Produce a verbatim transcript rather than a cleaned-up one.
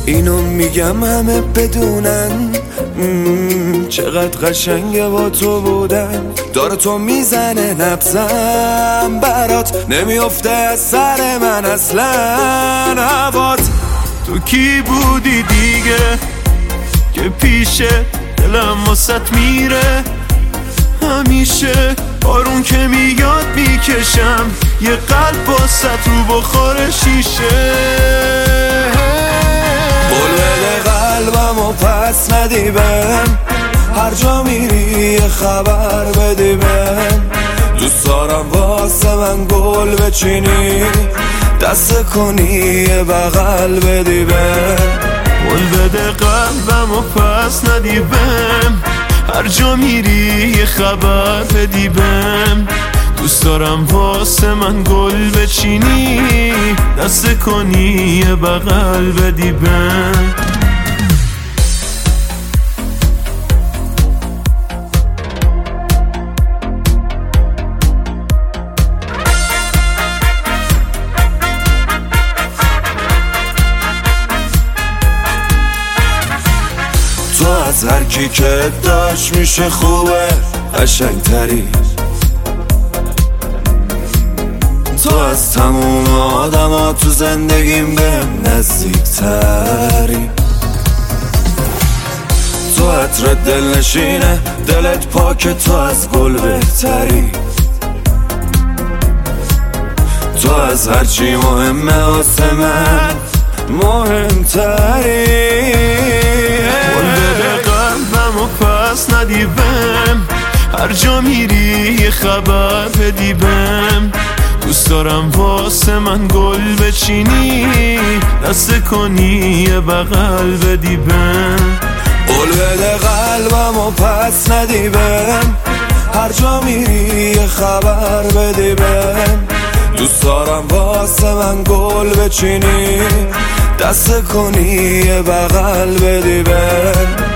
اینو میگم همه بدونن چقدر قشنگه با تو بودن. داره تو میزنه نبزم برات، نمیافته از سر من اصلا هوات. تو کی بودی دیگه که پیشه دلم واسط میره همیشه؟ بارون که میاد میکشم یه قلب واسط رو بخور شیشه. قول بده قلبم و پس ندی بهم، هر جا میری یه خبر بدی بهم. دوست دارم واسه من گل بچینی، دست کنی یه بغل بدی بهم. قول بده قلبم و پس ندی بهم، هر جا میری یه خبر بدی بهم. دوست دارم واسه من گل بچینی، دست کنی یه بغل بدی بهم. تو از هر کی که داشت میشه خوبه قشنگتری، تو از تموم آدم ها تو زندگیم بهم نزدیکتری. تو عطر دل نشینه دلت پاک، تو از گل بهتری. تو از هرچی مهمه واسه من مهمتری. قول بده قلبم و پس ندی بهم، هر جا میری یه خبر بدی بهم. دوست دارم واسه من گل بچینی، دست کنی یه بغل بدی بهم. قول بده قلبم و پس ندی بهم، هر جا میری یه خبر بدی بهم. دوست دارم واسه من گل بچینی، دست کنی یه بغل بدی بهم.